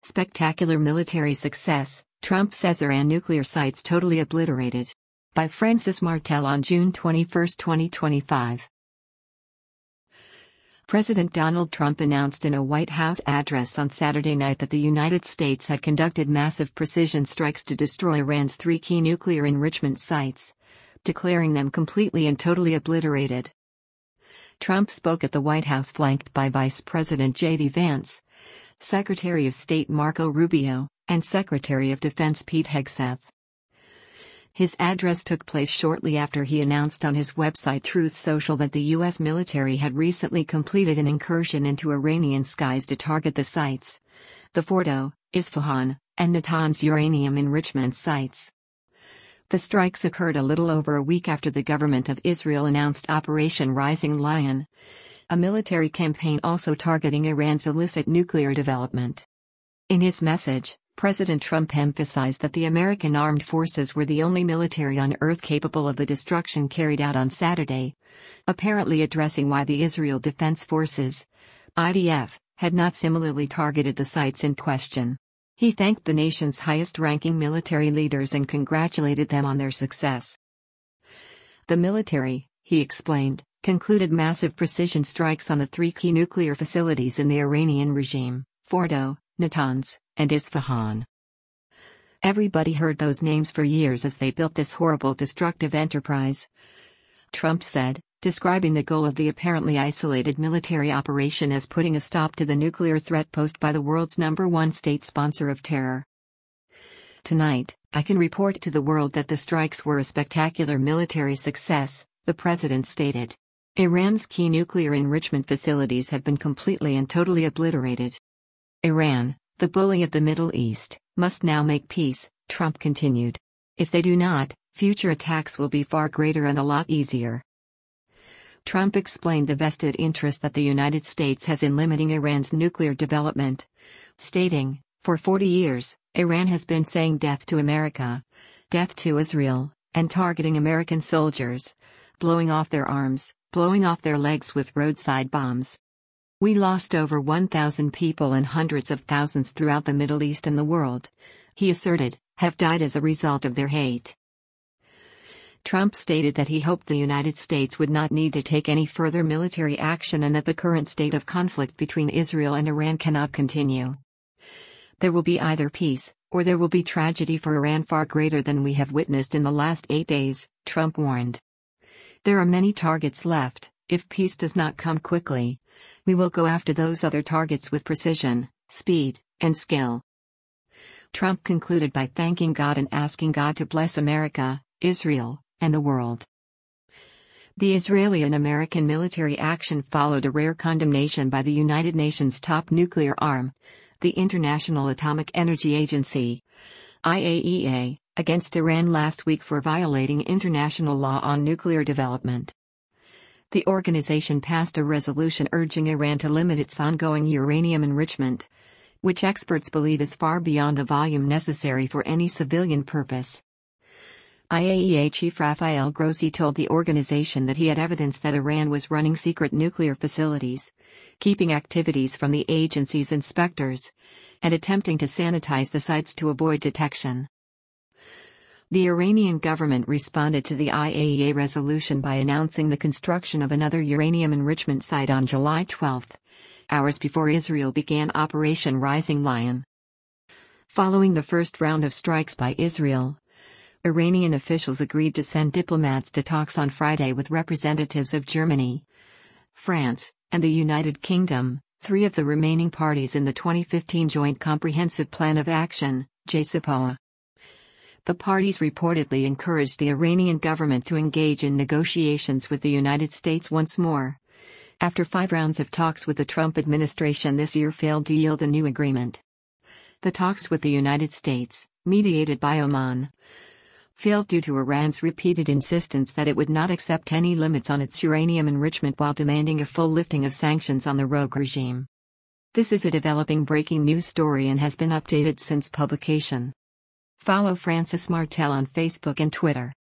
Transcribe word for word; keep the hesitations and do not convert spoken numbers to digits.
Spectacular military success, Trump says Iran nuclear sites totally obliterated. By Francis Martel on June twenty-first, twenty twenty-five. President Donald Trump announced in a White House address on Saturday night that the United States had conducted massive precision strikes to destroy Iran's three key nuclear enrichment sites, declaring them completely and totally obliterated. Trump spoke at the White House flanked by Vice President J D Vance, Secretary of State Marco Rubio, and Secretary of Defense Pete Hegseth. His address took place shortly after he announced on his website Truth Social that the U S military had recently completed an incursion into Iranian skies to target the sites, the Fordo, Isfahan, and Natanz uranium enrichment sites. The strikes occurred a little over a week after the government of Israel announced Operation Rising Lion, a military campaign also targeting Iran's illicit nuclear development. In his message, President Trump emphasized that the American armed forces were the only military on Earth capable of the destruction carried out on Saturday, apparently addressing why the Israel Defense Forces, I D F, had not similarly targeted the sites in question. He thanked the nation's highest-ranking military leaders and congratulated them on their success. The military, he explained, concluded massive precision strikes on the three key nuclear facilities in the Iranian regime, Fordo, Natanz, and Isfahan. Everybody heard those names for years as they built this horrible destructive enterprise, Trump said, describing the goal of the apparently isolated military operation as putting a stop to the nuclear threat posed by the world's number one state sponsor of terror. Tonight, I can report to the world that the strikes were a spectacular military success, the president stated. Iran's key nuclear enrichment facilities have been completely and totally obliterated. Iran, the bully of the Middle East, must now make peace, Trump continued. If they do not, future attacks will be far greater and a lot easier. Trump explained the vested interest that the United States has in limiting Iran's nuclear development, stating, "For forty years, Iran has been saying death to America, death to Israel, and targeting American soldiers, blowing off their arms, blowing off their legs with roadside bombs. We lost over one thousand people and hundreds of thousands throughout the Middle East and the world," he asserted, "have died as a result of their hate." Trump stated that he hoped the United States would not need to take any further military action and that the current state of conflict between Israel and Iran cannot continue. There will be either peace, or there will be tragedy for Iran far greater than we have witnessed in the last eight days, Trump warned. There are many targets left. If peace does not come quickly, we will go after those other targets with precision, speed, and skill. Trump concluded by thanking God and asking God to bless America, Israel, and the world. The Israeli and American military action followed a rare condemnation by the United Nations' top nuclear arm, the International Atomic Energy Agency, I A E A, against Iran last week for violating international law on nuclear development. The organization passed a resolution urging Iran to limit its ongoing uranium enrichment, which experts believe is far beyond the volume necessary for any civilian purpose. I A E A Chief Rafael Grossi told the organization that he had evidence that Iran was running secret nuclear facilities, keeping activities from the agency's inspectors, and attempting to sanitize the sites to avoid detection. The Iranian government responded to the I A E A resolution by announcing the construction of another uranium enrichment site on July twelfth, hours before Israel began Operation Rising Lion. Following the first round of strikes by Israel, Iranian officials agreed to send diplomats to talks on Friday with representatives of Germany, France, and the United Kingdom, three of the remaining parties in the twenty fifteen Joint Comprehensive Plan of Action, J C P O A. The parties reportedly encouraged the Iranian government to engage in negotiations with the United States once more, after five rounds of talks with the Trump administration this year failed to yield a new agreement. The talks with the United States, mediated by Oman, failed due to Iran's repeated insistence that it would not accept any limits on its uranium enrichment while demanding a full lifting of sanctions on the rogue regime. This is a developing breaking news story and has been updated since publication. Follow Francis Martel on Facebook and Twitter.